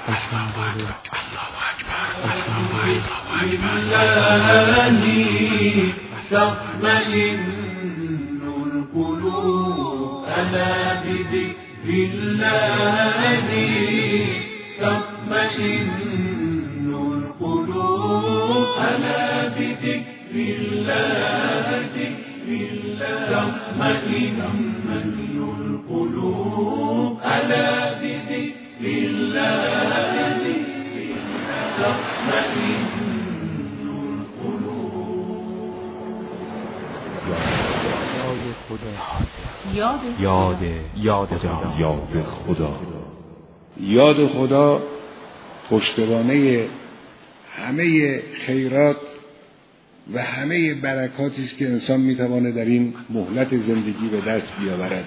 تطمئن القلوب ألا بذكر الله تطمئن القلوب ألا بذكر الله تطمئن القلوب ألا بذكر الله تطمئن یاد خدا پشتوانه همه خیرات و همه برکاتی است که انسان میتواند در این مهلت زندگی به دست بیاورد.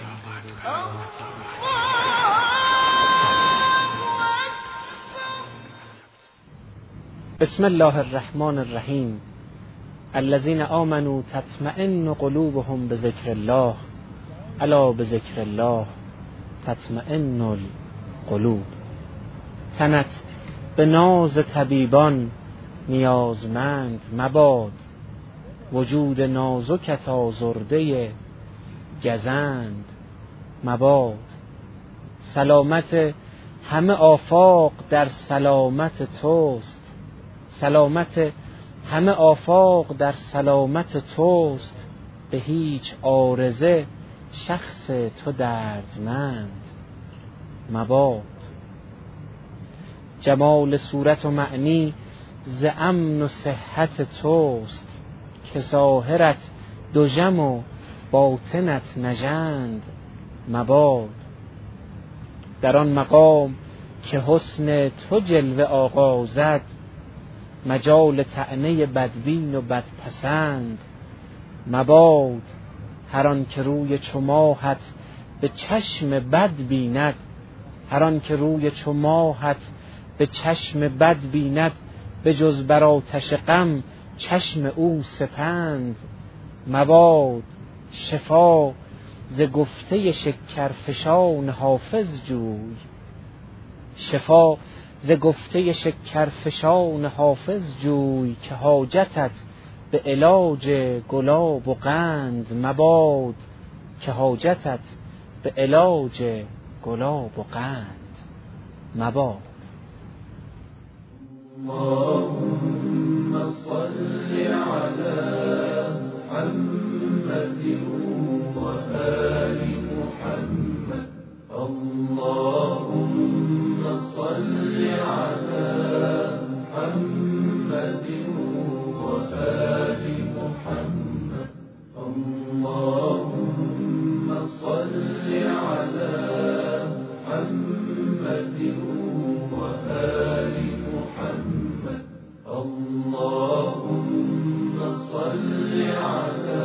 بسم الله الرحمن الرحیم. الذين آمنوا تطمئن قلوبهم بذکر الله الا بذکر الله تطمئن القلوب. تنت به ناز طبیبان نیازمند مباد، وجود نازکت آزرده گزند مباد. سلامت همه آفاق در سلامت توست، سلامت همه آفاق در سلامت توست، به هیچ عارضه شخص تو دردمند مباد. جمال صورت و معنی ز امن و صحت توست، که ظاهرت دژم و باطنت نژند مباد. در آن مقام که حسن تو جلوه آغازد، مجال طعنه بدبین و بدپسند مباد. هر آن که روی چو ماهت به چشم بد بیند، هر آن که روی چو ماهت به چشم بد بیند، به جز بر آتش غم چشم او سپند مباد. شفا ز گفته شکرفشان حافظ جوی، شفا ز گفته شکرفشان حافظ جوی، که حاجتت به علاج گلاب و قند مباد، که حاجتت به علاج گلاب و قند مباد. اللهم صل على محمد وآل محمد. اللهم صل على محمد وآل محمد. اللهم صل على محمد وآل محمد. اللهم صل على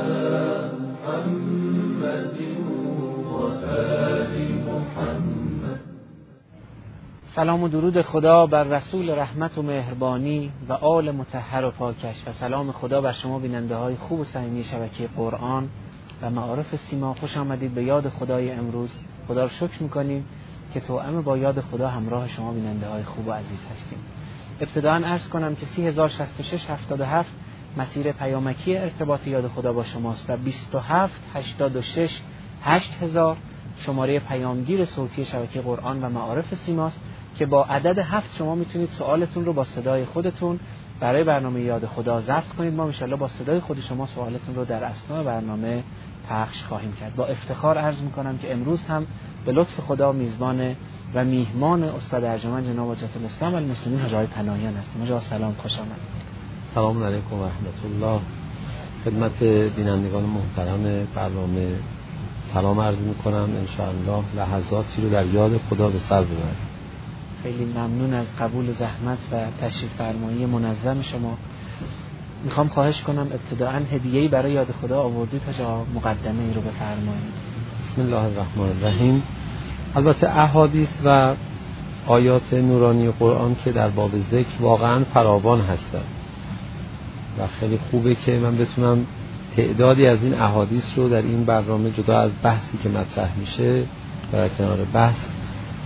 محمد وآل محمد. سلام و درود خدا بر رسول رحمت و مهربانی و آل مطهر و پاکش، و سلام خدا بر شما بیننده های خوب و صمیمی شبکه قرآن و معارف سیما. خوش آمدید به یاد خدای امروز. خدا رو شکر میکنیم که توأم با یاد خدا همراه شما بیننده های خوب و عزیز هستیم. ابتداً عرض کنم که 306677 مسیر پیامکی ارتباط یاد خدا با شماست و 2786 8000 شماره پیامگیر صوتی شبکه قرآن و معارف سیماست که با عدد 7 شما میتونید سوالتون رو با صدای خودتون برای برنامه یاد خدا ضبط کنید. ما انشالله با صدای خود شما سوالتون رو در اثناء برنامه پخش خواهیم کرد. با افتخار عرض میکنم که امروز هم به لطف خدا میزبان و میهمان استاد ارجمند جناب حجت الاسلام المسلمین حاج آقای پناهیان هستیم. حاج سلام، خوش آمدید. سلام علیکم و رحمت الله. خدمت بینندگان محترم برنامه سلام عرض میکنم. انشاءالله لحظاتی رو در یاد خدا به سر ببریم. خیلی ممنون از قبول زحمت و تشریف فرمایی منظم شما. میخوام خواهش کنم ابتداءً هدیه‌ای برای یاد خدا آوردید تا مقدمه ای رو بفرمایید. بسم الله الرحمن الرحیم. البته احادیث و آیات نورانی قرآن که در باب ذکر واقعا فراوان هستند و خیلی خوبه که من بتونم تعدادی از این احادیث رو در این برنامه جدا از بحثی که مطرح میشه و در کنار بحث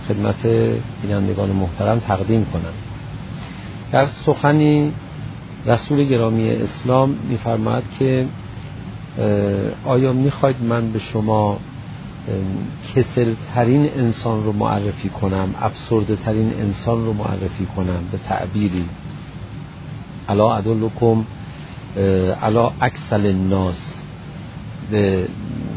خدمت بینندگان محترم تقدیم کنم. در سخنی رسول گرامی اسلام می‌فرماید که آیا می‌خواید من به شما کسل‌ترین انسان رو معرفی کنم، افسرده‌ترین انسان رو معرفی کنم به تعبیری؟ الا ادلکم الا اکسل الناس، به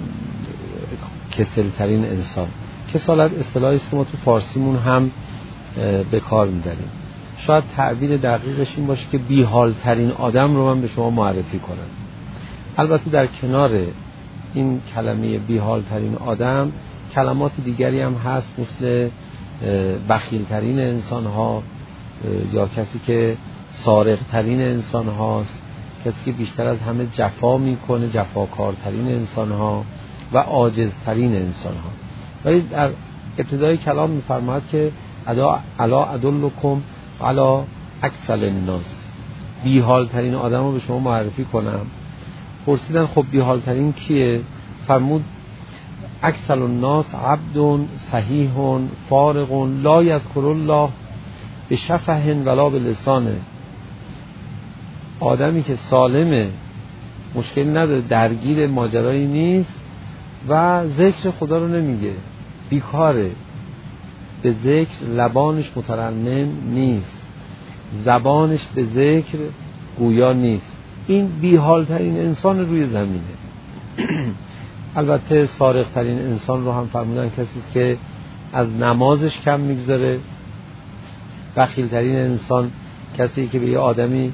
کسل‌ترین انسان. کسالت اصطلاحی است که ما تو فارسیمون هم به کار می‌بریم. شاید تعبیر دقیقش این باشه که بی‌حال‌ترین آدم رو من به شما معرفی کنم. البته در کنار این کلمه بی‌حال‌ترین آدم کلمات دیگری هم هست، مثل بخیل‌ترین انسان‌ها، یا کسی که سارق‌ترین انسان هاست، کسی که بیشتر از همه جفا میکنه، جفاکارترین انسان ها و عاجزترین انسان ها. ولی در ابتدای کلام میفرماید که الا ادلکم علی اکسل الناس، بی‌حال‌ترین آدم رو به شما معرفی کنم. پرسیدن خب بی‌حال‌ترین کیه؟ فرمود اکسل الناس عبد صحیح فارغ لا یذکر الله به شفه ولا به لسانه. آدمی که سالمه، مشکلی نداره، درگیر ماجرایی نیست و ذکر خدا رو نمیگه، بیکاره، به ذکر لبانش مترنم نیست، زبانش به ذکر گویا نیست. این بی‌حال‌ترین انسان روی زمینه. البته سارق‌ترین انسان رو هم فرمودن کسی است که از نمازش کم میگذاره. بخیل‌ترین انسان کسی که به یه آدمی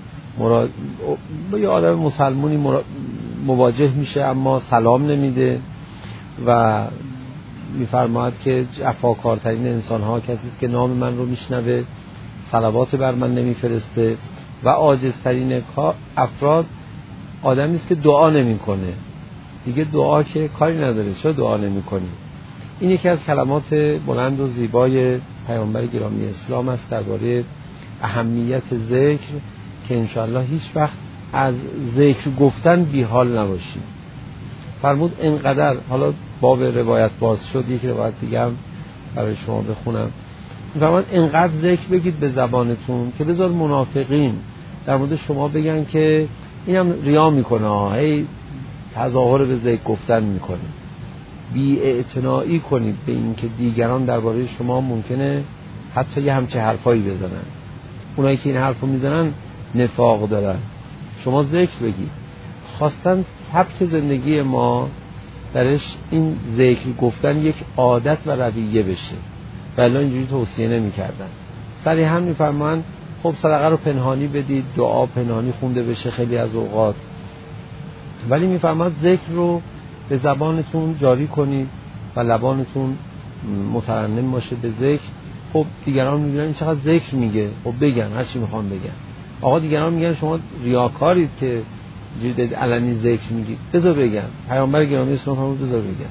با یه آدم مسلمونی مواجه میشه اما سلام نمیده. و میفرماید که جفاکارترین انسان ها کسی است که نام من رو میشنوه، صلوات بر من نمیفرسته. و عاجزترین افراد آدمی است که دعا نمیکنه. دیگه دعا که کاری نداره، چرا دعا نمیکنی؟ این یکی از کلمات بلند و زیبای پیامبر گرامی اسلام است درباره اهمیت ذکر، که انشاءالله هیچ وقت از ذکر گفتن بیحال نباشیم. فرمود انقدر، حالا باب روایت باز شد، یک روایت دیگه هم برای شما بخونم. فرمود انقدر ذکر بگید به زبانتون که بذار منافقین در مورد شما بگن که اینم ریا میکنه، هی تظاهر به ذکر گفتن میکنه. بی‌اعتنایی کنید به این که دیگران درباره شما ممکنه حتی یه همچه حرفایی بزنن. اونایی که این حرفو میزنن نفاق دارن. شما ذکر بگید. خواستن سبک زندگی ما درش این ذکر گفتن یک عادت و رویه بشه، ولی اینجوری توصیه نمی‌کردن. صریحا می‌فرمایند خب صدقه رو پنهانی بدید، دعا پنهانی خونده بشه خیلی از اوقات، ولی می‌فرمایند ذکر رو به زبانتون جاری کنید و لبانتون مترنم باشه به ذکر. خب دیگران میگن این چقدر ذکر میگه، خب بگن هر چی میخوان بگن. آقا دیگران میگن شما ریاکارید که جدید علنی ذکر میگید، بذار بگن. پیامبر گرامی اسلام فرمود بذار بگن.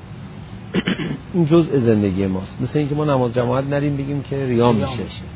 این جزء زندگی ماست. مثل اینکه ما نماز جماعت نریم بگیم که ریا میشه،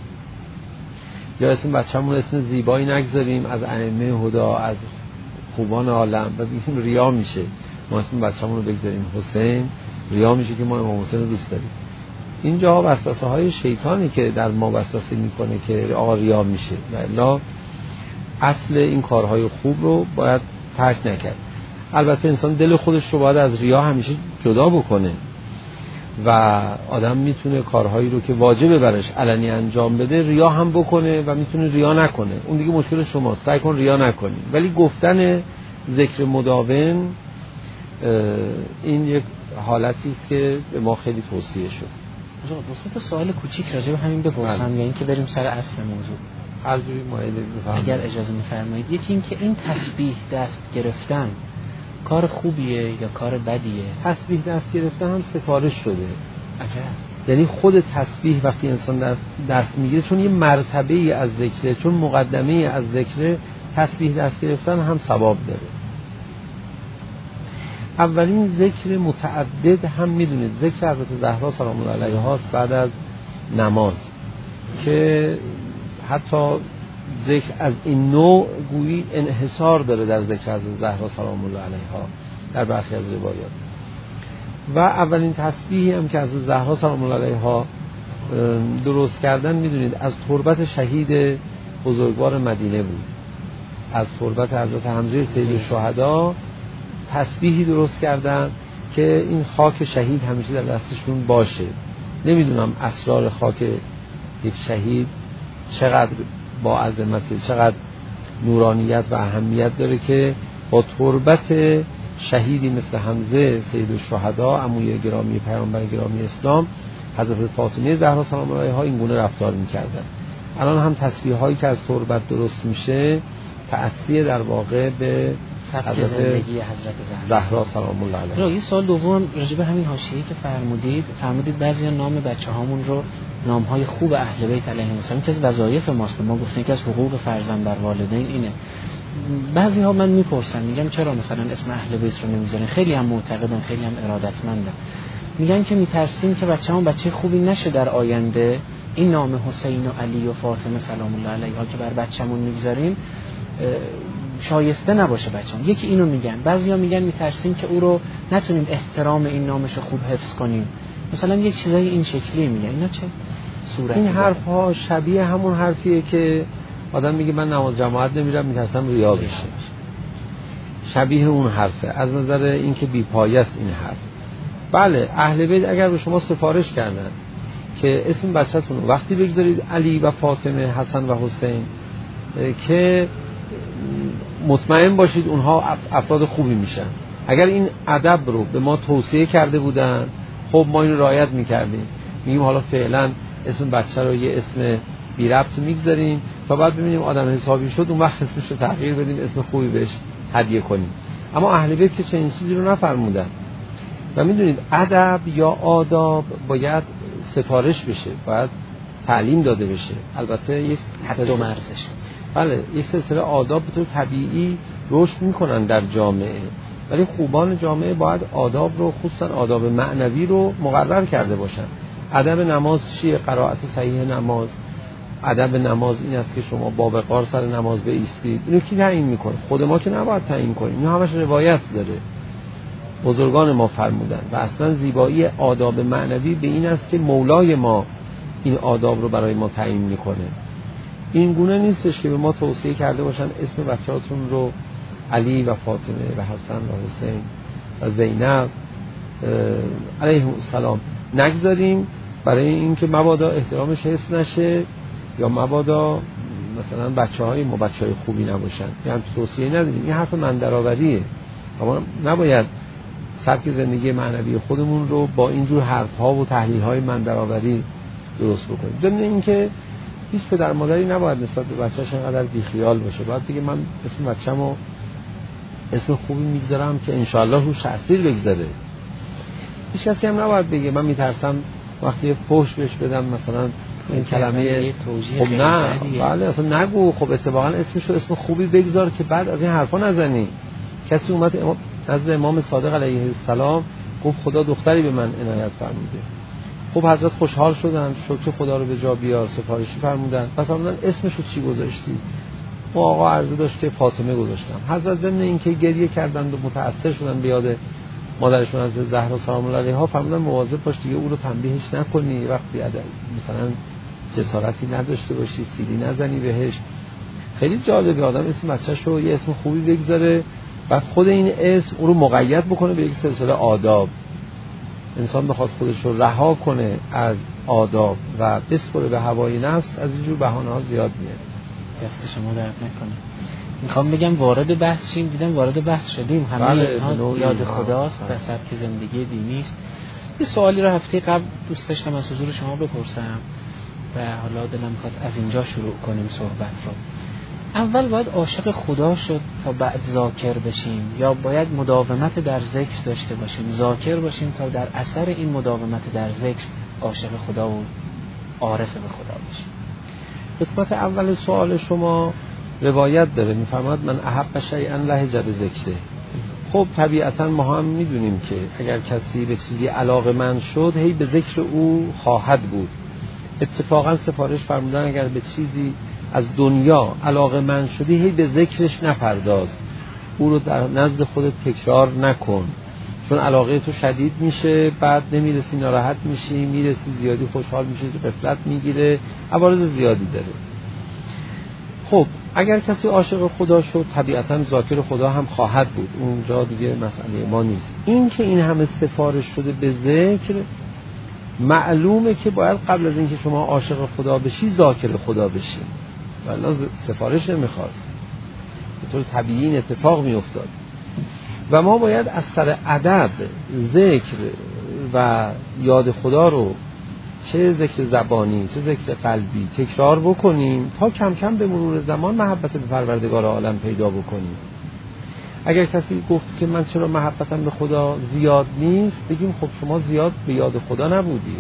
یا اسم بچه‌مون اسم زیبایی نگذاریم از ائمه هدی، از خوبان عالم، و بگیم ریا میشه. ما اسم بچه‌مون رو بگذاریم حسین، ریا میشه که ما امام حسین رو دوست داریم. اینجا وسوسه های شیطانی که در ما وسوسه میکنه که آقا ریا میشه، و الا اصل این کارهای خوب رو باید ترک نکرد. البته انسان دل خودش رو باید از ریا همیشه جدا بکنه و آدم میتونه کارهایی رو که واجبه برش علنی انجام بده ریا هم بکنه و میتونه ریا نکنه. اون دیگه مشکل شماست، سعی کن ریا نکنی. ولی گفتن ذکر مداوم این یک حالتی است که به ما خیلی توصیه شد. دوست سوال کوچیک راجع به همین بپرسم یا اینکه بریم سر اصل موضوع؟ هر جوری مایل بفرمایید. اگر اجازه می‌فرمایید. یکی این که این تسبیح دست گرفتن کار خوبیه یا کار بدیه؟ تسبیح دست گرفتن هم سفارش شده. عجب. یعنی خود تسبیح وقتی انسان دست میگیره، چون یه مرتبه‌ای از ذکره، چون مقدمه‌ای از ذکره، تسبیح دست گرفتن هم ثواب داره. اولین ذکر متعدد هم میدونید ذکر حضرت زهرا سلام الله علیها است بعد از نماز، که حتی ذکر از این نوع گویی انحصار داره در ذکر حضرت زهرا سلام الله علیها در برخی از روایات. و اولین تسبیحی هم که حضرت زهرا سلام الله علیها درست کردن میدونید از تربت شهید بزرگوار مدینه بود، از تربت حضرت حمزه سید الشهدا تسبیحی درست کردن که این خاک شهید همیشه در دستشون باشه. نمیدونم اسرار خاک یک شهید چقدر با عظمت، چقدر نورانیت و اهمیت داره که با تربت شهیدی مثل حمزه سید الشهدا عموی گرامی پیامبر گرامی اسلام حضرت فاطمه زهرا سلام الله علیها این گونه رفتار می‌کردن. الان هم تسبیح هایی که از تربت درست میشه تأثیر در واقع به حضرت زندگی حضرت زهرا سلام الله علیها. یه سوال دوم راجع به همین حاشیه‌ای که فرمودید بعضیا نام بچه‌هامون رو نام‌های خوب اهل بیت علیهم السلام که از وظایف ماست، ما گفتیم که از حقوق فرزند بر والدین اینه. بعضی ها من میپرسن میگم چرا مثلا اسم اهل بیت رو نمیذارین؟ خیلی هم معتقدن، خیلی هم ارادتمندن، میگن که میترسیم که بچه‌مون بچه خوبی نشه در آینده، این نام حسین و علی و فاطمه سلام الله علیها که بر بچه‌مون میگذاریم شایسته نباشه بچه‌مون. یکی اینو میگن. بعضیا میگن میترسیم که او رو نتونیم احترام این نامش رو خوب حفظ کنیم، مثلا یک چیزای این شکلی میگن. اینا چه صورتی؟ این حرف ها شبیه همون حرفیه که آدم میگه من نماز جماعت نمیرم میترسم ریا بشه. شبیه اون حرفه از نظر اینکه بی‌پایه است این حرف. بله اهل بیت اگر به شما سفارش کردن که اسم بچه‌تون وقتی بگذارید علی و فاطمه، حسن و حسین، که مطمئن باشید اونها افراد خوبی میشن. اگر این ادب رو به ما توصیه کرده بودن خب ما اینو رعایت میکردیم، میگیم حالا فعلا اسم بچه رو یه اسم بی ربط میگذاریم تا بعد ببینیم آدم حسابی شد اون وقت اسمش رو تغییر بدیم، اسم خوبی بهش هدیه کنیم. اما اهل بیت که چنین چیزی رو نفرمودن و میدونید ادب یا آداب باید سفارش بشه، باید تعلیم داده بشه. البته یک حد و مرزش، بله یک سلسله آداب به طور طبیعی رشد میکنن در جامعه، ولی خوبان جامعه باید آداب رو خصوصا آداب معنوی رو مقرر کرده باشن. ادب نماز چیه؟ قرائت صحیح نماز. ادب نماز این است که شما با وقار سر نماز بایستید. اینو کی تعیین میکنه؟ خود ما که نباید تعیین کنیم، این همش روایت داره، بزرگان ما فرمودن. و اصلا زیبایی آداب معنوی به این است که مولای ما این آداب رو برای ما تعیین میکنه. این گونه نیستش که به ما توصیه کرده باشن اسم بچه‌هاتون رو علی و فاطمه و حسن و حسین و زینب علیهم السلام نگذاریم برای اینکه مبادا احترامش حفظ نشه یا مبادا مثلا بچه‌های ما بچه‌های خوبی نباشن. یعنی توصیه نداریم، این حرف من درآوریه. اما نباید سبک زندگی معنوی خودمون رو با اینجور حرف‌ها و تحلیل‌های من درآوری درست بکنیم. ضمن اینکه هیچ پدر مادری نباید نسبت به بچه‌ش انقدر بیخیال باشه. باید بگه من اسم بچه‌مو اسم خوبی میگذارم که انشالله روش تأثیر بگذاره. هیچ کسی هم نباید بگه من میترسم وقتی فحش بهش بدم مثلا این کلمه خب نه، بله اصلا نگو، خب اتفاقا اسمشو اسم خوبی بگذار که بعد از این حرفا نزنی. کسی اومد نزد امام صادق علیه السلام گفت خدا دختری به من عنایت فرموده. خب حضرت خوشحال شدن، شکر خدا رو به جا بیار، سفارشی فرمودن و فرمودن اسمشو چی گذاشتی؟ و آقا عرضه داشت که فاطمه گذاشتم. حضرت ضمن اینکه گریه کردند و متأثر شدن به یاد مادرشون از زهرا سلام الله علیها فرمودن مواظب باش دیگه او رو تنبیهش نکنی، وقتی مثلا جسارتی نداشته باشی، سیلی نزنی بهش. خیلی جالبه آدم اسم بچه‌شو یه اسم خوبی بگذاره و خود این اسم او رو مقید بکنه به یک سلسله آداب. انسان بخواد خودش رو رها کنه از آداب و بسپره به هوای نفس، از اینجور بهانه‌ها زیاد میاد. دست شما درد نکنه. میخوام بگم وارد بحث شیم، دیدم وارد بحث شدیم، همه اینها یاد خداست و سبک زندگی دینی است. یه سوالی رو هفته قبل دوست داشتم از حضور شما بپرسم و حالا دلم میخواد از اینجا شروع کنیم صحبت رو. اول باید عاشق خدا شد تا بعد ذاکر بشیم، یا باید مداومت در ذکر داشته باشیم ذاکر باشیم تا در اثر این مداومت در ذکر عاشق خدا و عارف به خدا بشیم؟ قسمت اول سوال شما روایت داره، میفرماد من احب شیئا لهج بذکره. خب طبیعتا ما هم میدونیم که اگر کسی به چیزی علاقه‌مند شد هی به ذکر او خواهد بود. اتفاقا سفارش فرمودن اگر به چیزی از دنیا علاقه‌مند شدی هی به ذکرش نپرداز، او رو در نزد خودت تکرار نکن، چون علاقه تو شدید میشه، بعد نمیرسی ناراحت میشی، میرسی زیادی خوشحال میشی، غفلت میگیره، عوارض زیادی داره. خب اگر کسی عاشق خدا شد طبیعتاً ذاکر خدا هم خواهد بود، اونجا دیگه مسئله ما نیست. این که این همه سفارش شده به ذکر، معلومه که باید قبل از اینکه شما عاشق خدا بشی ذاکر خدا بشی، والا سفارش نمیخواست، به طور طبیعی این اتفاق میافتاد. و ما باید از سر ادب ذکر و یاد خدا رو چه ذکر زبانی چه ذکر قلبی تکرار بکنیم تا کم کم به مرور زمان محبت به پروردگار عالم پیدا بکنیم. اگر کسی گفت که من چرا محبتم به خدا زیاد نیست، بگیم خب شما زیاد به یاد خدا نبودی.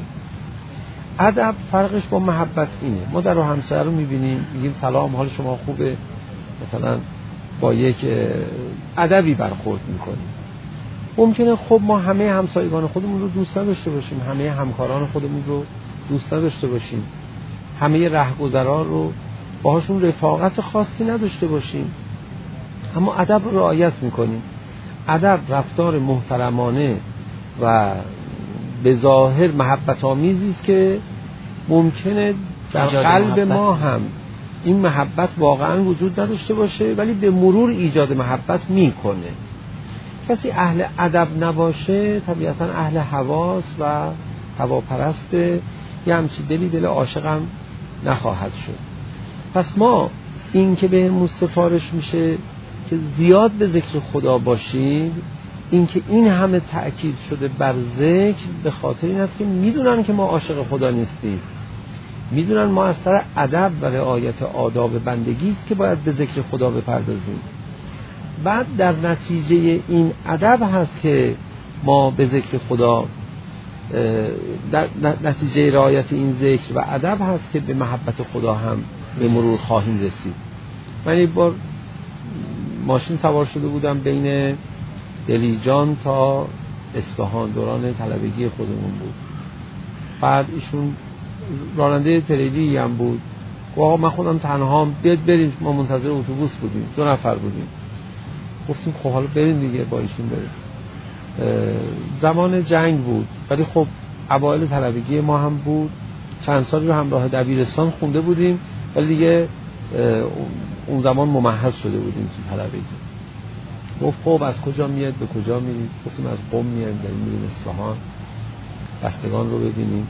ادب فرقش با محبت اینه، ما در همسایه رو میبینیم میگیم سلام حال شما خوبه، مثلا با یک ادبی برخورد میکنیم. ممکنه خب ما همه همسایگان خودمون رو دوست نداشته باشیم، همه همکاران خودمون رو دوست نداشته باشیم، همه رهگذران رو باهاشون رفاقت خاصی نداشته باشیم، اما ادب رو رعایت میکنیم. ادب رفتار محترمانه و به ظاهر محبت آمیزی است که ممکنه در قلب ما هم این محبت واقعا وجود نداشته باشه، ولی به مرور ایجاد محبت میکنه. کسی اهل ادب نباشه طبیعتا اهل هواس و هواپرسته، یه همچین دل عاشقم نخواهد شد. پس ما این که بهمون سفارش میشه که زیاد به ذکر خدا باشید، این که این همه تأکید شده بر ذکر به خاطر این است که میدونن که ما عاشق خدا نیستیم، میدونن ما از سر ادب و رعایت آداب بندگی است که باید به ذکر خدا بپردازیم. بعد در نتیجه این ادب هست که ما به ذکر خدا، در نتیجه رعایت این ذکر و ادب هست که به محبت خدا هم به مرور خواهیم رسید. من یک بار ماشین سوار شده بودم بین دلیجان تا اصفهان، دوران طلبگی خودمون بود. بعد ایشون راننده تریلی هم بود، گفت آقا من خودم تنهام، بیاد بریم. ما منتظر اتوبوس بودیم، 2 نفر بودیم. گفتیم خب حالا بریم دیگه، با ایشون بریم. زمان جنگ بود، ولی خب اوایل طلبگی ما هم بود، چند سالی رو همراه دبیرستان خونده بودیم، ولی دیگه اون زمان ممهد شده بودیم تو طلبگی. گفت خب از کجا میاد به کجا میرید؟ گفتیم از قم میایم، داریم میریم اصفهان بستگان رو ببینیم.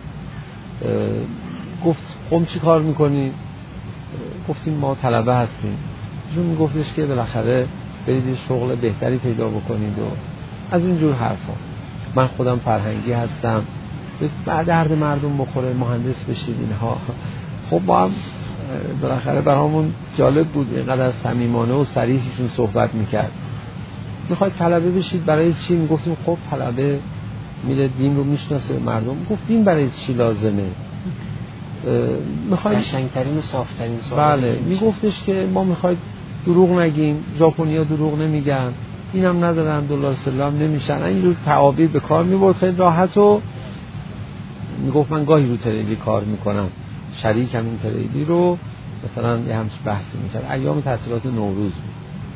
گفت قم چی کار میکنی؟ گفتیم ما طلبه هستیم. ایشون میگفتش که بالاخره برید شغل بهتری پیدا بکنید و از اینجور حرفا. من خودم فرهنگی هستم، به درد مردم بخوره، مهندس بشید اینها. خب ما هم بالاخره برامون جالب بود اینقدر صمیمانه و صریحشون صحبت میکرد. میخواید طلبه بشید برای چی؟ میگفتیم خب طلبه میره دین رو میشناسه مردم. گفت دین برای چی لازمه؟ میخواید قشنگترین و صافترین سوال. بله، میگفتش که ما میخواید دروغ نگیم، ژاپنیا دروغ نمیگن، اینم ندارن، دلار سلام نمیشن، اینجور تعابیر به کار میبرد خیلی راحت. و میگفت من گاهی رو تریلی کار میکنم، شریکم این تریلی رو مثلا یه همچین بحثی میکرد. ایام تعطیلات نوروز بود.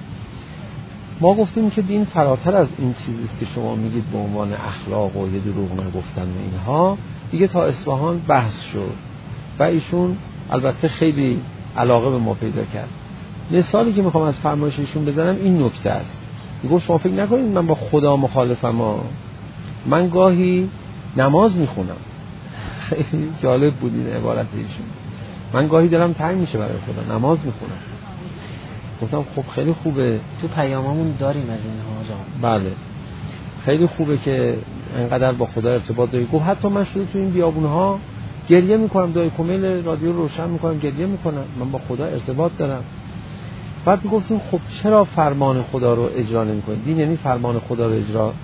ما گفتیم که دین فراتر از این چیزیست که شما میگید به عنوان اخلاق و یه دروغ نگفتن و اینها. دیگه تا اصفهان بحث شد و ایشون البته خیلی علاقه به ما پیدا کرد. مثالی که میخوام از فرمایش ایشون بزنم این نکته است. میگفت شما فکر نکنید من با خدا مخالفم، من گاهی نماز میخونم. خیلی جالب بود این عبارت ایشون. من گاهی دلم تنگ میشه برای خدا، نماز میخونم. گفتم خب خیلی خوبه، تو پیاممون داریم از اینها جان. بله خیلی خوبه که اینقدر با خدا ارتباط داری. گفت حتی من شده تو این بیابونها گریه میکنم، دای کمیل رادیو روشن میکنم گریه میکنم، من با خدا ارتباط دارم. بعد میگفتیم خب چرا فرمان خدا رو اجرا نمیکنی؟ دین یعنی فرمان خدا رو اجرا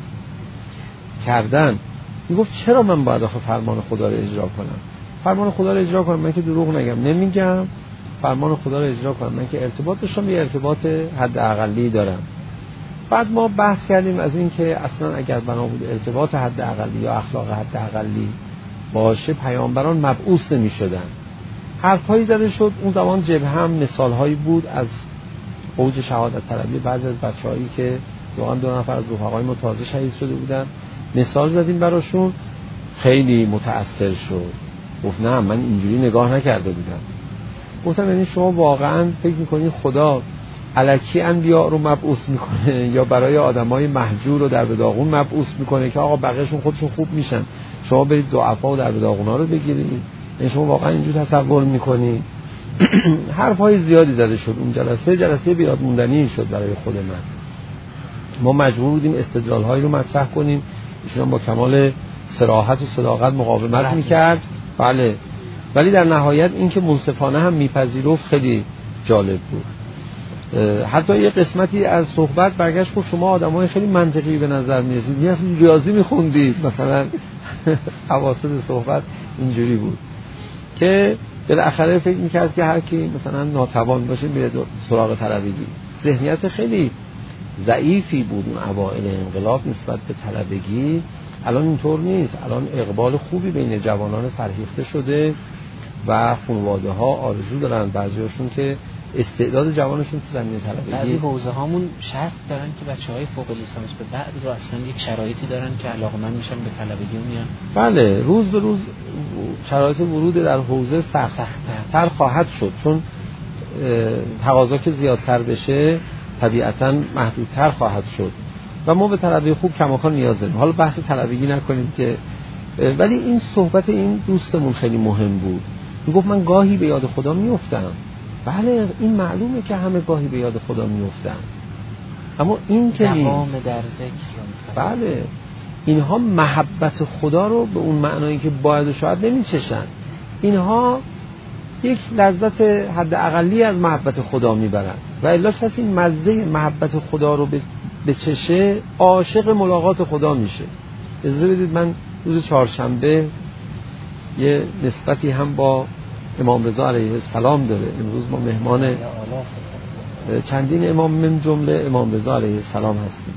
کردن. میگفت چرا من باید آخه فرمان خدا رو اجرا کنم؟ فرمان خدا رو اجرا کنم من که دروغ نمیگم، فرمان خدا رو اجرا کنم من که ارتباط داشتم، یه ارتباط حداقلی دارم. بعد ما بحث کردیم از این که اصلا اگر بنا بود ارتباط حداقلی یا اخلاق حداقلی باشه پیامبران مبعوث نمی‌شدن. حرفایی زده شد. اون زمان جبهه هم مثال‌هایی بود از اوج شهادت طلبی بعضی از بچه‌هایی که واقعا 2 نفر از رفقای ما تازه شهید شده بودن، مثال زدیم براشون، خیلی متأثر شد. گفت نه من اینجوری نگاه نکرده بودم. گفتم یعنی شما واقعا فکر میکنید خدا الکی انبیا رو مبعوث میکنه یا برای آدمای مهجور رو در بداغون مبعوث میکنه که آقا بقیه‌شون خودشون خوب میشن، شما برید ضعفا و در بداغونا رو بگیرید؟ یعنی شما واقعا اینجوری تصور میکنید؟ حرفای زیادی زده شد. اون جلسه بیاد موندنی شد برای خود من. ما مجبور بودیم استدلال‌هایی رو مطرح کنیم، ایشون با کمال صراحت و صداقت مقاومت میکرد. بله، ولی در نهایت این که منصفانه هم میپذیرفت خیلی جالب بود. حتی یه قسمتی از صحبت برگشت گفت شما آدمای خیلی منطقی به نظر میرسید، میرفتید ریاضی میخوندید مثلا. حواسط صحبت اینجوری بود که بالاخره فکر میکرد که هر کی مثلا ناتوان باشه میره سراغ طلبگی. ذهنیت خیلی ضعیفی بود اون اوائل انقلاب نسبت به طلبگی. الان اینطور نیست، الان اقبال خوبی بین جوانان فرهیخته شده و خانواده ها آرزو دارن بعضیاشون که استعداد جوانشون تو زمینه طلبگی. بعضی حوزه هامون شرط دارن که بچهای فوق لیسانس به بعد رو اصلا یک شرایطی دارن که علاقه‌مند میشن به طلبگی و میان. بله، روز به روز شرایط ورود در حوزه سخت‌تر خواهد شد، چون تقاضا که زیادتر بشه طبیعتاً محدودتر خواهد شد و ما به طلبه خوب کماکان نیاز داریم. حالا بحث طلبگی نکنیم که، ولی این صحبت این دوستمون خیلی مهم بود. میگفت من گاهی به یاد خدا میافتم. بله، این معلومه که همه گاهی به یاد خدا میافتن، اما این که دوام در ذکر. بله، اینها محبت خدا رو به اون معنایی که باید و شاید نمیچشن. اینها یک لذت حد اقلی از محبت خدا میبرن و الا کسی مزه محبت خدا رو به چشه عاشق ملاقات خدا میشه. اجازه بدید من روز چهارشنبه یه نسبتی هم با امام رضا علیه السلام داره. امروز ما مهمان چندین امام من جمله امام رضا علیه السلام هستیم.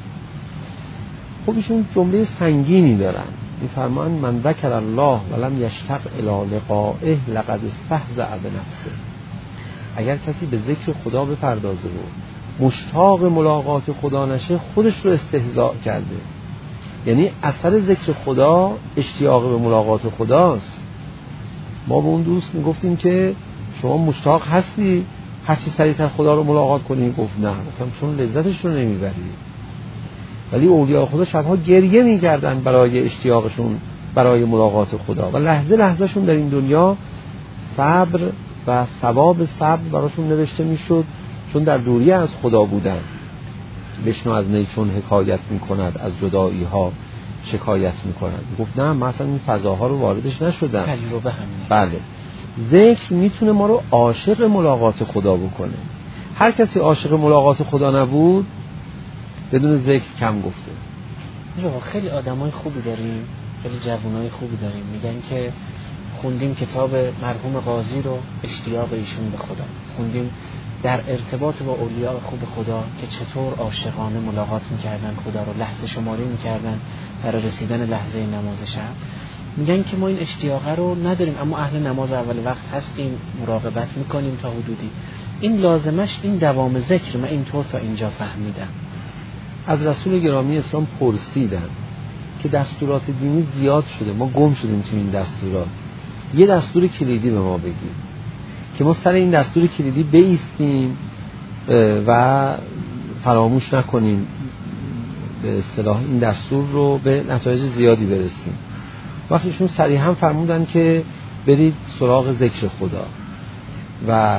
خب ایشون جمله سنگینی دارن، میفرمان من ذکر الله ولم یشتاق الی لقائه لقد استهزأ بنفسه. اگر کسی به ذکر خدا بپردازه و مشتاق ملاقات خدا نشه خودش رو استهزاء کرده. یعنی اثر ذکر خدا اشتیاق به ملاقات خداست. ما به اون دوست میگفتیم که شما مشتاق هستی هرچی سریعتر خدا رو ملاقات کنی؟ گفت نه. گفتم چون لذتش رو نمیبری. ولی اولیاء خدا شبها گریه میکردن برای اشتیاقشون برای ملاقات خدا و لحظه لحظهشون در این دنیا صبر و ثواب صبر براشون نوشته میشد، چون در دوری از خدا بودن. بشنو از نی چون حکایت میکند، از جدایی ها شکایت میکند. گفت نه، من اصلا این فضاها رو واردش نشدم. تجربه همین. بله، ذکر میتونه ما رو عاشق ملاقات خدا بکنه. هر کسی عاشق ملاقات خدا نبود بدون ذکر کم گفته. خیلی آدمای خوبی داریم، خیلی جوانای خوبی داریم، میگن که خوندیم کتاب مرحوم قاضی رو، اشتیاق ایشون به خدا خوندیم، در ارتباط با اولیاء خوب خدا که چطور عاشقانه ملاقات میکردن خدا رو، لحظه شماری میکردن برای رسیدن لحظه نماز شب. میگن که ما این اشتیاق رو نداریم، اما اهل نماز اول وقت هستیم، مراقبت میکنیم تا حدودی. این لازمش این دوام ذکر. من اینطور تا اینجا فهمیدم. از رسول گرامی اسلام پرسیدن که دستورات دینی زیاد شده، ما گم شدیم تو این دستورات، یه دستور کلیدی به ما بگید که ما سر این دستور کلیدی بایستیم و فراموش نکنیم به اصطلاح این دستور رو به نتایج زیادی برسیم. وقتیشون صریحا فرمودن که برید سراغ ذکر خدا و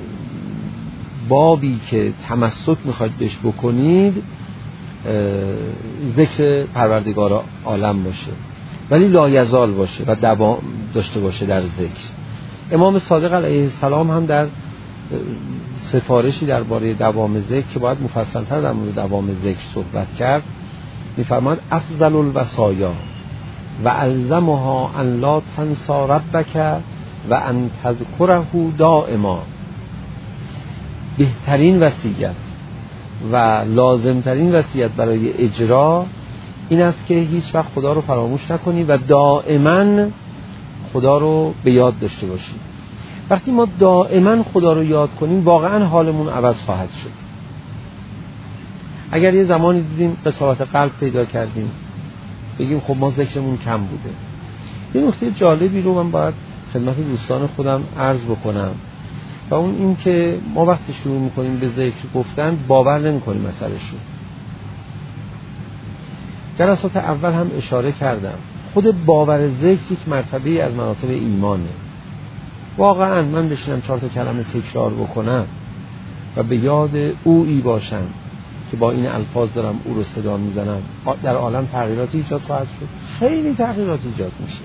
بابی که تمسک میخواید بهش بکنید ذکر پروردگار عالم باشه، ولی لایزال باشه و دوام داشته باشه در ذکر. امام صادق علیه السلام هم در سفارشی درباره دوام ذکر که باید مفصل‌تر در مورد دوام ذکر صحبت کرد می‌فرماید افضل الوصایا و الزمها ان لا تنسى ربک و ان تذکره دائما. بهترین وصیت و لازمترین وصیت برای اجرا این است که هیچ وقت خدا رو فراموش نکنی و دائما خدا رو به یاد داشته باشی. وقتی ما دائما خدا رو یاد کنیم واقعا حالمون عوض خواهد شد. اگر یه زمانی دیدیم قساوت قلب پیدا کردیم، بگیم خب ما ذکرمون کم بوده. یه نکته جالبی رو من باید خدمت دوستان خودم عرض بکنم و اون این که ما وقتی شروع میکنیم به ذکر گفتن باور نمیکنیم مسئله‌شو. جلسات اول هم اشاره کردم خود باور ذکر یک مرتبه از مراتب ایمانه. واقعا من بشینم 4 تا کلمه تکرار بکنم و به یاد اویی باشم که با این الفاظ دارم او رو صدا میزنم، در عالم تغییراتی ایجاد خواهد شد. خیلی تغییرات ایجاد میشه،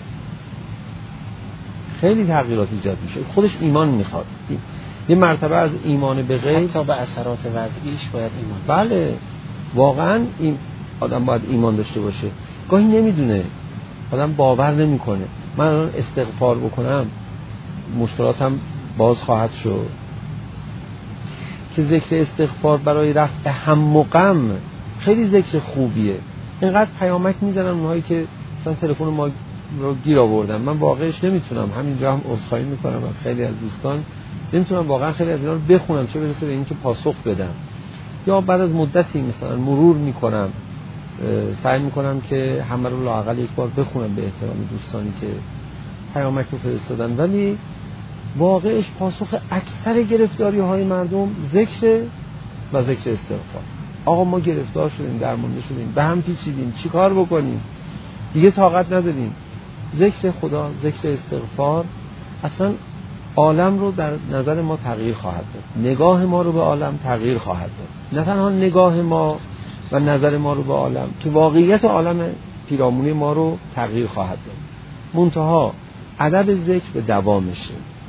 خیلی تغییرات ایجاد میشه. خودش ایمان میخواد، یه مرتبه از ایمان به غیب، حتی به اثرات وضعیش باید ایمان. بله واقعا این آدم باید ایمان داشته باشه. گاهی نمیدونه، آدم باور نمیکنه. من الان استغفار بکنم مشکلاتم باز خواهد شد. که ذکر استغفار برای رفع هم و غم خیلی ذکر خوبیه. اینقدر پیامک میزنن اونهایی که مثلا تلفن ما رو گیر آوردن. من واقعش نمیتونم، همینجا هم عذرخواهی میکنم از خیلی از دوستان، نمیتونم واقعا خیلی از اینا رو بخونم چه برسه به اینکه پاسخ بدم. یا بعد از مدتی مثلا مرور میکنم، سعی میکنم که همه رو لااقل یک بار بخونم به احترام دوستانی که پیامک رو فرستادن، ولی واقعش پاسخ اکثر گرفتاری های مردم ذکر و ذکر استغفار. آقا ما گرفتار شدیم، درمانده شدیم، به هم پیچیدیم، چی کار بکنیم؟ دیگه طاقت نداریم. ذکر خدا، ذکر استغفار اصلا عالم رو در نظر ما تغییر خواهد داد. نگاه ما رو به عالم تغییر خواهد داد. نه تنها نگاه ما و نظر ما رو به عالم، که واقعیت عالم پیرامونی ما رو تغییر خواهد داد. منتها ادب ذکر به دوامشه.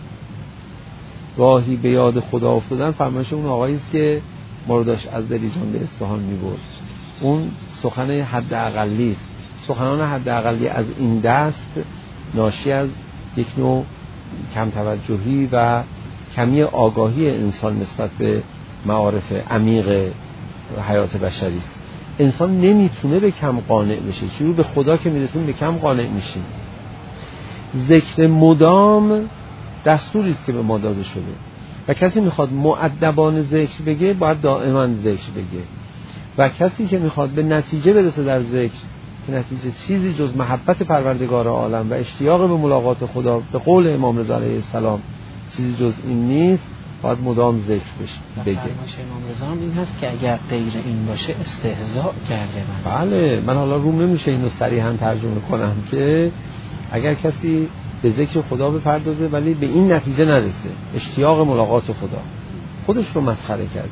راهی به یاد خدا افتادن فرمایش اون آقایی است که ما رو داشت از دلیجان به اصفهان می‌برد. اون سخن حد اقلی است. سخنان حد اقلی از این دست ناشی از یک نوع کم توجهی و کمی آگاهی انسان نسبت به معارف عمیق حیات بشری است. انسان نمیتونه به کم قانع بشه. شروع به خدا که میرسیم به کم قانع میشیم. ذکر مدام دستوری است که به ما داده شده و کسی میخواد مؤدبانه ذکر بگه باید دائما ذکر بگه، و کسی که میخواد به نتیجه برسه در ذکر که نتیجه چیزی جز محبت پروردگار عالم و اشتیاق به ملاقات خدا، به قول امام رضا علیه السلام چیزی جز این نیست، باید مدام ذکر بگه. فرمایش امام رضا هم این هست که اگر غیر این باشه استهزاء کرده. بله، من حالا روم نمیشه اینو صریحا ترجمه کنم که اگر کسی به ذکر خدا بپردازه ولی به این نتیجه نرسه، اشتیاق ملاقات خدا، خودش رو مسخره کرد.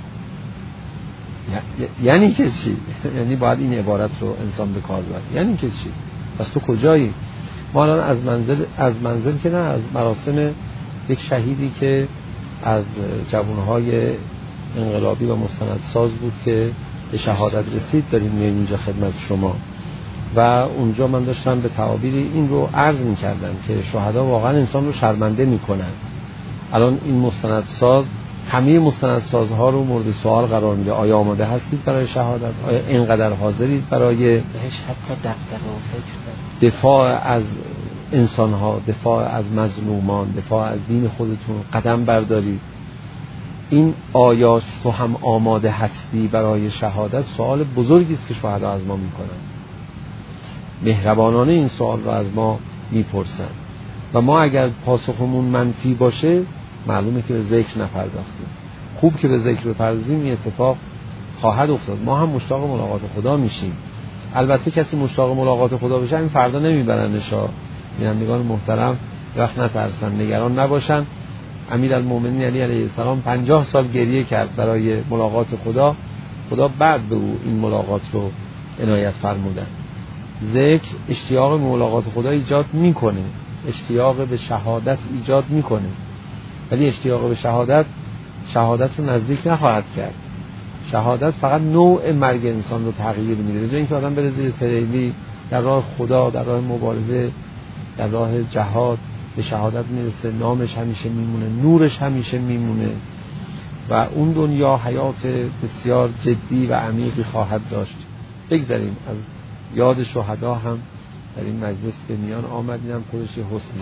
یعنی که چی؟ یعنی باید این عبارت رو انسان به کار ببره. یعنی که چی؟ پس تو کجایی؟ ما الان از منزل که نه، از مراسم یک شهیدی که از جوانهای انقلابی و مستندساز بود که به شهادت رسید داریم میایم اینجا خدمت شما. و اونجا من داشتم به تعابیری این رو عرض می‌کردم که شهدا واقعا انسان رو شرمنده می‌کنن. الان این مستندساز همه مستندسازها رو مورد سوال قرار میده. آیا آماده هستید برای شهادت؟ آیا اینقدر حاضرید برای بهش حتی دغدغه و فکر دفاع از انسان‌ها، دفاع از مظلومان، دفاع از دین خودتون قدم بردارید؟ این آیا تو هم آماده هستی برای شهادت؟ سوال بزرگی است که شهدا از ما میکنن. مهربانانه این سوال رو از ما میپرسن و ما اگر پاسخمون منفی باشه معلومه که به ذکر نپرداختیم. خوب که به ذکر بپردازیم این اتفاق خواهد افتاد. ما هم مشتاق ملاقات خدا میشیم. البته کسی مشتاق ملاقات خدا بشه این فردا نمیبرنش. بینندگان محترم وقت نترسن، نگران نباشن. امیرالمومنین علی علیه السلام 50 سال گریه کرد برای ملاقات خدا. خدا بعد به او این ملاقات رو عنایت فرمودن. ذکر اشتیاق ملاقات خدا ایجاد میکنه، اشتیاق به شهادت ایجاد میکنه، ولی اشتیاق به شهادت رو نزدیک نخواهد کرد. شهادت فقط نوع مرگ انسان رو تغییر میده. به جای اینکه آدم بره زیر تریلی در راه خدا، در راه مبارزه، در راه جهاد به شهادت میرسه، نامش همیشه میمونه، نورش همیشه میمونه و اون دنیا حیات بسیار جدی و عمیقی خواهد داشت. بگذاریم از یاد شهدا هم در این مجلس به میان آمد. اینم خودش حسنی.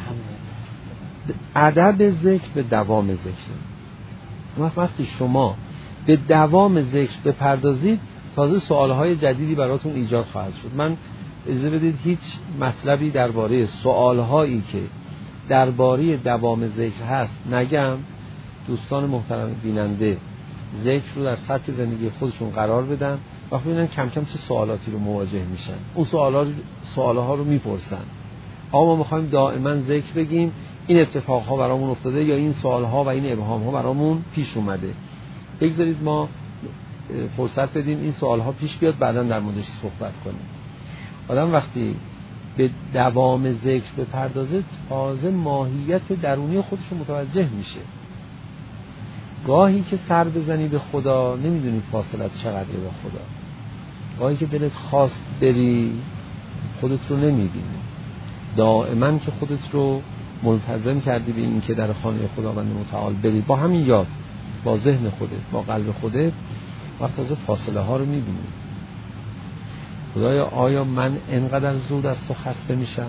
ادب ذکر به دوام ذکر. وقتی شما به دوام ذکر بپردازید تازه سوالهای جدیدی براتون ایجاد خواهد شد. من اجازه بدید هیچ مطلبی درباره سوالهایی که درباره دوام ذکر هست نگم. دوستان محترم بیننده ذکر رو در سبک زندگی خودشون قرار بدن و ببینن کم کم چه سوالاتی رو مواجه میشن. اون سوالها رو میپرسن. آقا ما میخوایم دائما ذکر بگیم، این اتفاقها برامون افتاده یا این سوالها و این ابهامها برامون پیش اومده، بگذارید ما فرصت بدیم این سوالها پیش بیاد، بعداً در موردش صحبت کنیم. آدم وقتی به دوام ذکر بپردازه تازه ماهیت درونی خودش رو متوجه میشه. گاهی که سر بزنی به خدا نمیدونی فاصلت چقدره به خدا. گاهی که دلت خواست بری خودت رو نمیبینی. دائما که خودت رو ملتزم کردی به این که در خانه خداوند متعال بری با همین یاد، با ذهن خودت، با قلب خودت، وقت تازه فاصله ها رو میبینی. خدایا آیا من انقدر زود از تو خسته میشم؟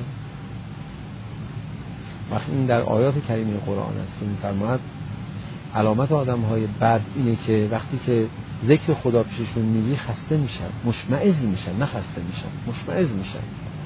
وقتی این در آیات کریمه قرآن است که میفرماید علامت آدم‌های بد اینه که وقتی که ذکر خدا پیششون میگی خسته میشن، مشمئز میشن، نه خسته میشن، مشمئز میشن.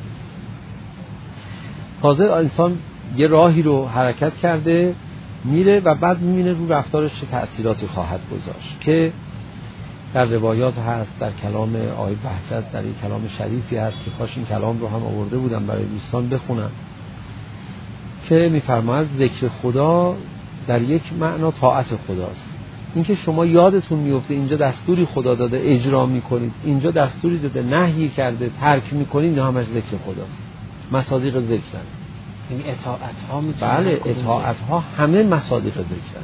تازه انسان یه راهی رو حرکت کرده میره و بعد میبینه رو رفتارش چه تأثیراتی خواهد گذاشت که در روایات هست، در کلام آقای بهجت، در این کلام شریفی هست که کاش این کلام رو هم آورده بودم برای دوستان بخونم، که میفرماید ذکر خدا در یک معنا طاعت خداست. اینکه شما یادتون میفته اینجا دستوری خدا داده اجرا میکنید، اینجا دستوری داده نهی کرده ترک میکنید، اینا همش ذکر خداست، مصادیق ذکرن. این اطاعت ها میتونه، بله اطاعت ها همه مصادیق ذکرن.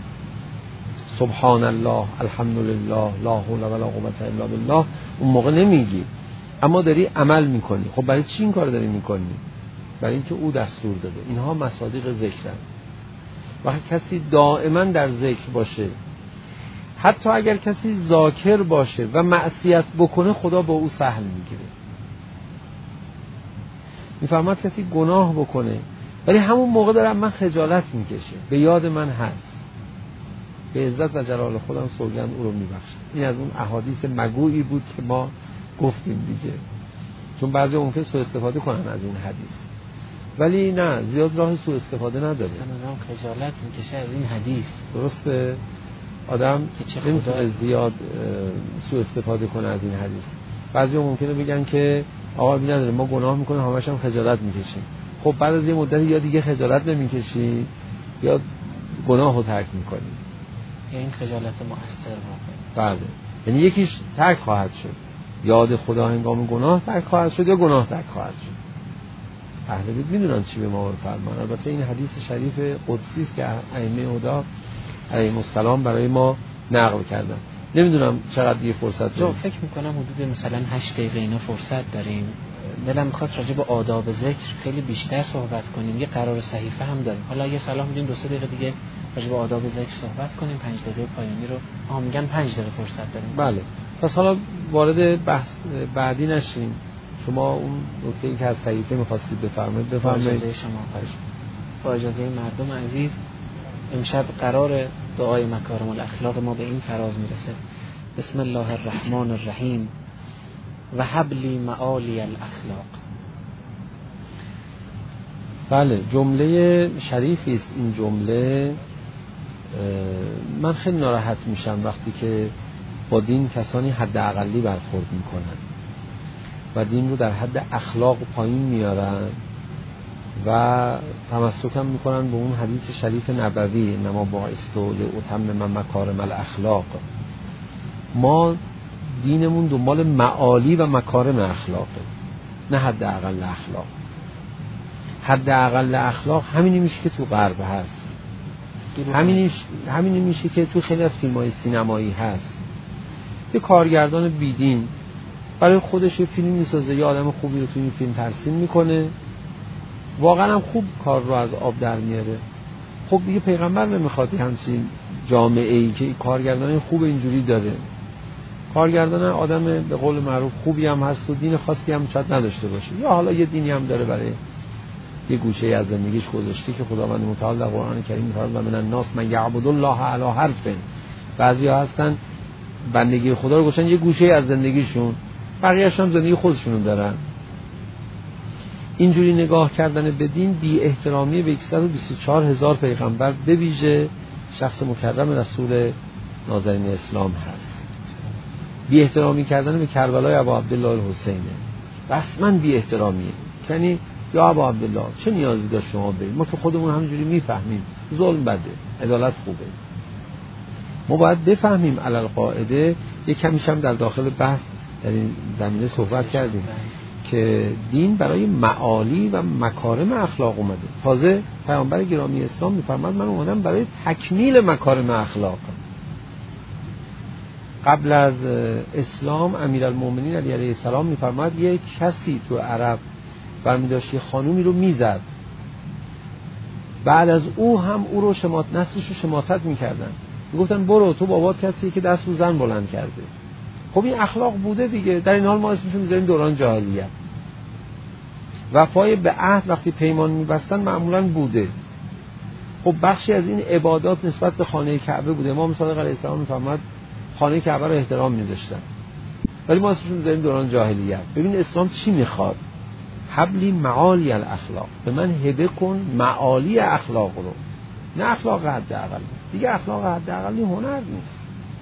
سبحان الله، الحمدلله، لا حول ولا قوة الا بالله اون موقع نمیگی، اما داری عمل میکنی. خب برای چی این کار داری میکنی؟ برای اینکه او دستور داده. اینها مصادیق ذکرن. وقتی کسی دائما در ذکر باشه، حتی اگر کسی ذاکر باشه و معصیت بکنه، خدا با او سهل میگیره. میفرماد کسی گناه بکنه ولی همون موقع داره من خجالت میکشه، به یاد من هست، به عزت و جلال خودم سوگند او رو میبخشه. این از اون احادیث مگویی بود که ما گفتیم دیگه، چون بعضی ممکن سوء استفاده کنن از این حدیث، ولی نه، زیاد راه سوء استفاده نداره. آدم خجالت میکشه از این حدیث. درسته، آدم نمیتونه زیاد سوء استفاده کنه از این حدیث. بعضی ممکنه بگن که آقا بی نداره ما گناه میکنیم همش هم خجالت میکشیم. خب بعد از یه مدتی یا دیگه خجالت نمیکشی یا گناه رو ترک میکنی، یا این خجالت مؤثر واقعا. بله، یعنی یکیش ترک خواهد شد، یاد خدا هنگام گناه ترک خواهد شد یا گناه ترک خواهد شد. اهل بیت میدونن چی به ما فرمان. البته این حدیث شریف قدسی است که ائمه هدا علیهم السلام برای ما نقل کردن. نمیدونم چقدر یه فرصت داریم. فکر میکنم حدود مثلا 8 دقیقه اینا فرصت داریم. دلم میخواد راجع به آداب ذکر خیلی بیشتر صحبت کنیم. یه قرار صحیفه هم داریم. حالا یه صلاح میدیم 2-3 دقیقه دیگه راجع به آداب ذکر صحبت کنیم. 5 دقیقه پایانی رو میگن 5 دقیقه فرصت داریم. بله. پس حالا وارد بحث بعدی نشیم. شما اون نکته‌ای که از صحیفه می‌خواستید بفرمایید. با اجازه شما، با اجازه مردم عزیز، امشب قرار دعای مکارم الاخلاق ما به این فراز میرسه. بسم الله الرحمن الرحیم و حبلی معالی الاخلاق. بله، جمله شریفی است این جمله. من خیلی ناراحت میشم وقتی که با دین کسانی حد اقلی برخورد میکنن و دین رو در حد اخلاق پایین میارن و تمسک هم میکنن به اون حدیث شریف نبوی انما بعثت لاتمم مکارم الاخلاق. ما دینمون دنبال معالی و مکارم اخلاقه، نه حد اقل اخلاق. حد اقل اخلاق همینی میشه که تو غرب هست، همینی میشه که تو خیلی از فیلم‌های سینمایی هست. یه کارگردان بیدین برای خودش یه فیلم میسازه، یه آدم خوبی رو تو این فیلم ترسیم میکنه، واقعا هم خوب کار رو از آب در میاره. خب دیگه پیغمبر نمیخواد همچین جامعه‌ای که کارگردان خوب اینجوری داره. کارگردان آدم به قول معروف خوبی هم هست و دین خاصی هم شاید نداشته باشه، یا حالا یه دینی هم داره برای یه گوشه از زندگیش گذاشته که خداوند متعال در قرآن کریم می‌فرماید و من الناس من یعبد الله علی حرف. بعضیا هستن بندگی خدا رو گذاشتن یه گوشه از زندگیشون، بقیه‌اش هم زندگی خودشونو دارن. اینجوری نگاه کردن به دین بی احترامی به 124,000 پیغمبر، به ویژه شخص مکرم رسول نازنین اسلام هست. بی احترامی کردن به کربلای ابا عبدالله الحسینه، رسما بی احترامیه. یعنی یا ابا عبدالله چه نیازی داشت شما برید؟ ما که خودمون همینجوری میفهمیم ظلم بده، عدالت خوبه. ما باید بفهمیم علل قاعده. یک کمیش هم در داخل بحث در این زمینه صحبت کردیم که دین برای معالی و مکارم اخلاق اومده. تازه پیامبر گرامی اسلام میفرماد من اومدم برای تکمیل مکارم اخلاق. قبل از اسلام امیرالمومنین علی علیه السلام میفرماد یک کسی تو عرب برمی‌داشت خانومی رو میزد، بعد از او هم او رو نسلش رو شماتت میکردن، میگفتن برو تو بابات کسی که دست رو زن بلند کرده. خب این اخلاق بوده دیگه. در این حال ما اسمشو میذاریم دوران جاهلیت. وفای به عهد وقتی پیمان میبستن معمولا بوده. خب بخشی از این عبادات نسبت به خانه کعبه بوده. امام صادق علیه السلام میفرماد خانه کعبه رو احترام میذاشتن، ولی ما اسمشو میذاریم دوران جاهلیت. ببین اسلام چی میخواد؟ حبلی معالی الاخلاق، به من هبه کن معالی اخلاق رو، نه اخلاق حداقل. دیگه اخلاق حداقلی هنر نیست.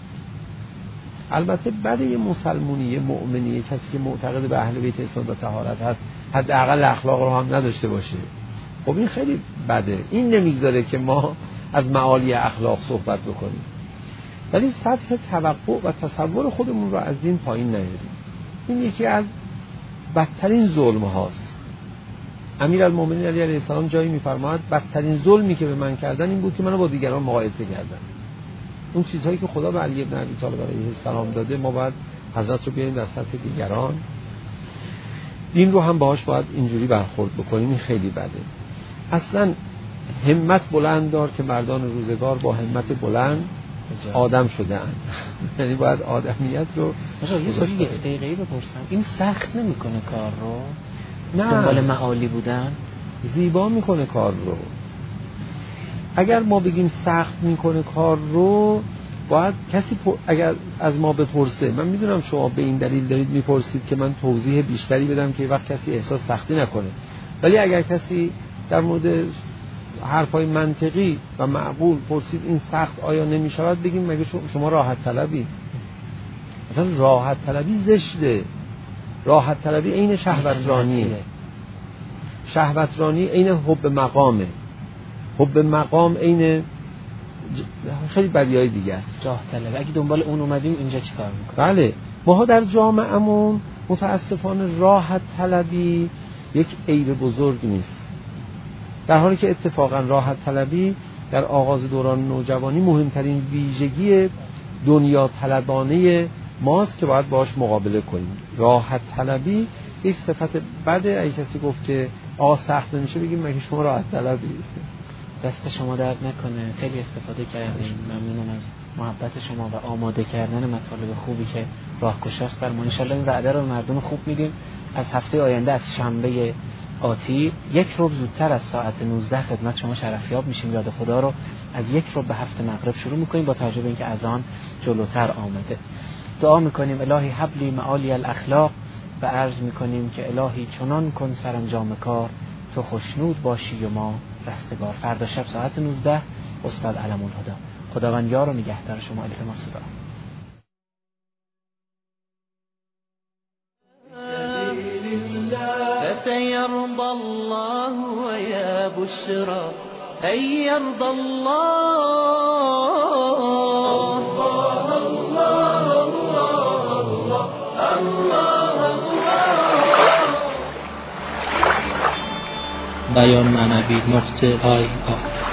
البته بعد یه مسلمونی، یه مؤمنی، یه کسی که معتقد به اهل بیت اسلام و طهارت هست حداقل اخلاق رو هم نداشته باشه، خب این خیلی بده. این نمیگذاره که ما از معالی اخلاق صحبت بکنیم، ولی سطح توقع و تصور خودمون رو از دین پایین نیاریم. این یکی از بدترین ظلم هاست. امیرالمومنین علی علیه السلام جایی میفرماید بدترین ظلمی که به من کردن این بود که منو با دیگران مقایسه کردن. اون چیزهایی که خدا به علی بن ابی طالب علیه السلام داده ما باید حضرت رو بیاریم در سطح دیگران. دین رو هم باهاش باید اینجوری برخورد بکنیم. این خیلی بده. اصلا همت بلند دار که مردان روزگار با همت بلند آدم شده اند. یعنی باید آدمیت رو یه سوالی یک دقیقه‌ای بپرسم. این سخت نمیکنه کار رو؟ نه، دنبال معالی بودن زیبا میکنه کار رو. اگر ما بگیم سخت میکنه کار رو، باید کسی اگر از ما بپرسه، من میدونم شما به این دلیل دارید میپرسید که من توضیح بیشتری بدم که وقت کسی احساس سختی نکنه، ولی اگر کسی در مورد حرفای منطقی و معقول پرسید این سخت آیا نمیشود، بگیم مگه شما راحت طلبی؟ اصلا راحت طلبی زشته. راحت طلبی عین شهوترانیه. شهوترانی عین حب مقامه. حب مقام عین خیلی بدیهای دیگه است. جاه طلبی. اگه دنبال اون اومدیم اینجا چیکار میکنیم؟ بله، ما در جامعهمون متاسفانه راحت طلبی یک عیب بزرگ نیست، در حالی که اتفاقا راحت طلبی در آغاز دوران نوجوانی مهمترین ویژگی دنیا طلبانه ماست که باید باش مقابله کنیم. راحت طلبی یک صفت بده. اگه کسی گفت که سخت نمیشه، بگیم مگه شما راحت طلبی؟ دست شما درد نکنه، خیلی استفاده کردیم. ممنونم از محبت شما و آماده کردن مطالب خوبی که راهگشا است بر ما. ان شاءالله این وعده رو به مردم خوب میدیم. از هفته آینده از شنبه آتی 1 ربع زودتر از ساعت 19 خدمت شما شرفیاب میشیم. یاد خدا رو از 1 ربع به 7 مغرب شروع میکنیم با توجه به اینکه اذان جلوتر آمده. دعا میکنیم الهی حبلی معالی الاخلاق و عرض میکنیم که الهی چنان کن سرانجام کار تو خوشنود باشی و ما رستگار. فردا شب ساعت 19 استاد علم الهدی. خداوند یار و نگهدار شما. التماس دعا. فسيرضى الله ويا بشرى أن يرضى الله. بیان معنوی .IR